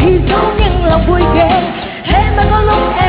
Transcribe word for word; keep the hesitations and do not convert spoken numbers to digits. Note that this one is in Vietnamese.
khi dấu những lòng vui ghê. Thế mà có lúc em